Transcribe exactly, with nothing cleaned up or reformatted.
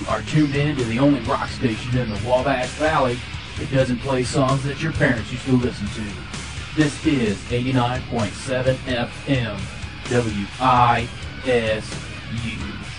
are tuned in to the only rock station in the Wabash Valley that doesn't play songs that your parents used to listen to. This is eighty-nine point seven F M W I S U.